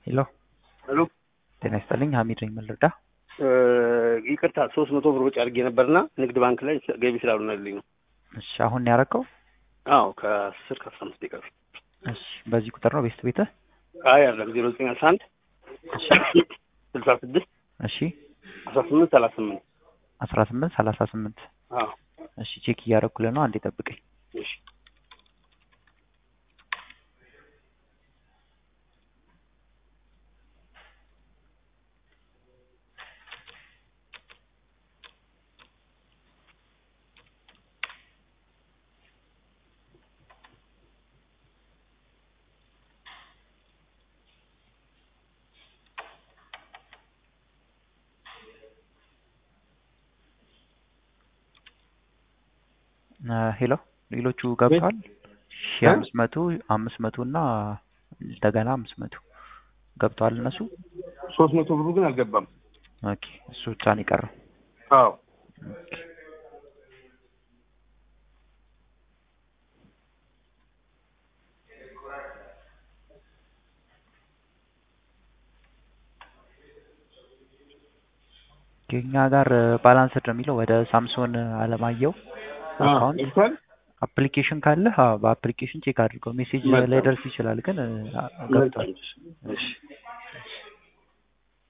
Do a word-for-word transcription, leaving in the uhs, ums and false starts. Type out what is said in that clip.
ሄሎ ሄሎ ጤና ይስጥልኝ። ሀሚድ ነኝ። ምን ልርዳ? ይቅርታ ሶስት መቶ ብር ወጪ አድርጌ ነበርና ንግድ ባንክ ላይ ገቢ ስላልሆነልኝ ነው። እሺ አሁን ነው ያደረከው? አዎ ከአስር ከአስራ አምስት ደቂቃ በፊት። እሺ በዚህ ቁጥር ነው ቤስት ቤትህ? አይ አይደለም ዜሮ ዘጠኝ አስራ አንድ እሺ ስልሳ ስድስት እሺ አስራ ስምንት ሰላሳ ስምንት አስራ ስምንት ሰላሳ ስምንት አዎ እሺ ቼክ እያደረኩልህ ነው። አንዴ ጠብቀኝ። እሺ ሄሎ ሌሎቹ ገብተዋል? ሺህ አምስት መቶ አምስት መቶ እና እንደገና አምስት መቶ ገብተዋል እነሱ። ሶስት መቶ ብሩ ግን አልገባም። ኦኬ እሱ ብቻ ነው የቀረው። አዎ ኦኬ ከኛ ጋር ባላንስድ ነው የሚለው ወደ ሳምሶን አለማየሁ አካውንት አፕሊኬሽን ካለ በአፕሊኬሽን ቼክ አድርገው። ሜሴጅ ላይ ደርስ ይችላል ግን ገብቷል። እሺ